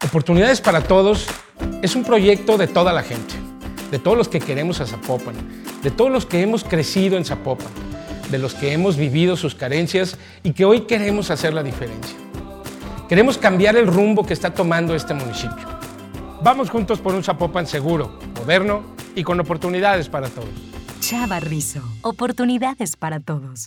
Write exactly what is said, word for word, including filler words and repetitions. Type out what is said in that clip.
Oportunidades para Todos es un proyecto de toda la gente, de todos los que queremos a Zapopan, de todos los que hemos crecido en Zapopan, de los que hemos vivido sus carencias y que hoy queremos hacer la diferencia. Queremos cambiar el rumbo que está tomando este municipio. Vamos juntos por un Zapopan seguro, moderno y con oportunidades para todos. Chava Rizzo, oportunidades para todos.